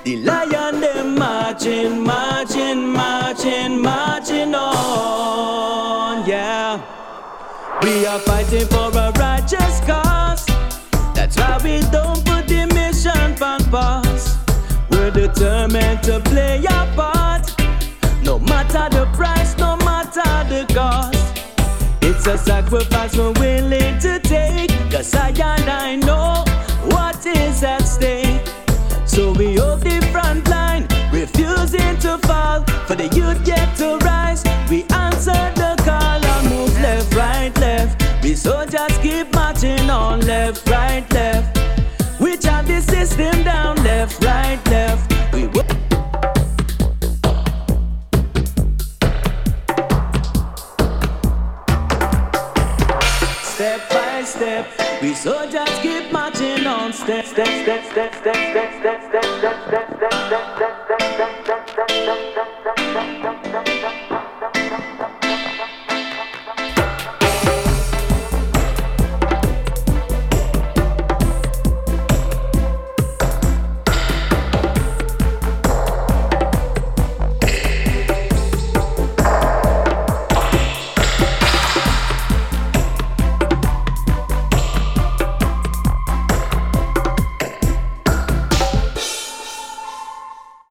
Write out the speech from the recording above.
The lion them marching, marching, marching, marching on, yeah. We are fighting for a righteous cause. That's why we don't put the mission on pause. We're determined to play our part, no matter the price, no matter the cost. It's a sacrifice we're willing to take, 'cause I and I know what is at stake. So we hold the front line, refusing to fall. For the youth yet to rise, we answer the call and move left, right, left. We soldiers keep marching on left, right, left. We chop the system down left, right, left. We step by step, we soldiers keep marching on step, step, step, step, step, step, step, step, step, step, step.